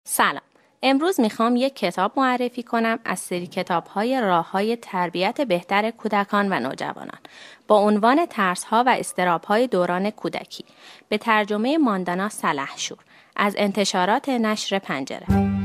سلام. امروز میخوام یک کتاب معرفی کنم از سری کتاب‌های راه‌های تربیت بهتر کودکان و نوجوانان با عنوان ترس‌ها و اضطراب‌های دوران کودکی به ترجمه ماندانا سلحشور از انتشارات نشر پنجره.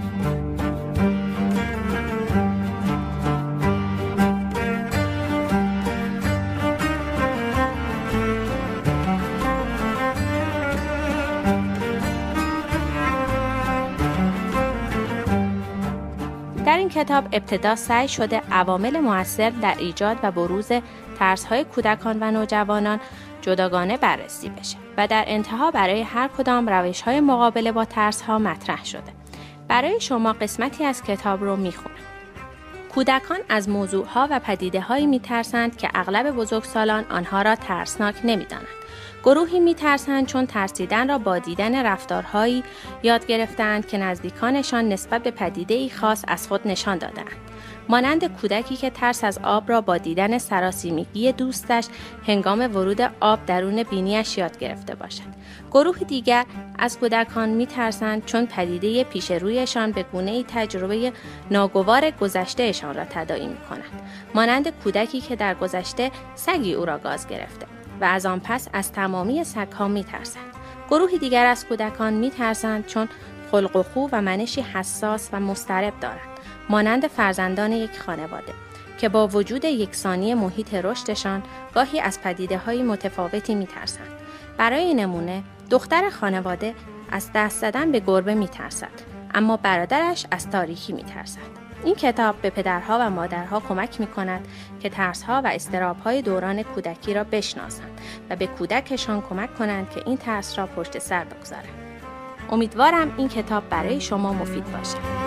در این کتاب ابتدا سعی شده عوامل مؤثر در ایجاد و بروز ترس‌های کودکان و نوجوانان جداگانه بررسی بشه و در انتها برای هر کدام روش‌های مقابله با ترس‌ها مطرح شده. برای شما قسمتی از کتاب رو میخونم. کودکان از موضوعها و پدیده‌هایی میترسند که اغلب بزرگسالان آنها را ترسناک نمیدانند. گروهی میترسند چون ترسیدن را با دیدن رفتارهایی یاد گرفتند که نزدیکانشان نسبت به پدیده‌ای خاص از خود نشان داده‌اند. مانند کودکی که ترس از آب را با دیدن سراسیمگی دوستش هنگام ورود آب درون بینیش یاد گرفته باشد. گروه دیگر از کودکان میترسند چون پدیده پیش رویشان به گونه‌ای تجربه ناگوار گذشتهشان را تداعی می‌کند. مانند کودکی که در گذشته سگی او را گاز گرفته و از آن پس از تمامی سگ‌ها می‌ترسند. گروهی دیگر از کودکان می‌ترسند چون خلق و خو و منشی حساس و مضطرب دارند، مانند فرزندان یک خانواده که با وجود یکسانی محیط رشدشان گاهی از پدیده‌های متفاوتی می‌ترسند. برای نمونه، دختر خانواده از دست زدن به گربه می‌ترسد، اما برادرش از تاریکی می‌ترسد. این کتاب به پدرها و مادرها کمک می‌کند که ترس‌ها و اضطراب‌های دوران کودکی را بشناسند و به کودکشان کمک کنند که این ترس را پشت سر بگذارند. امیدوارم این کتاب برای شما مفید باشد.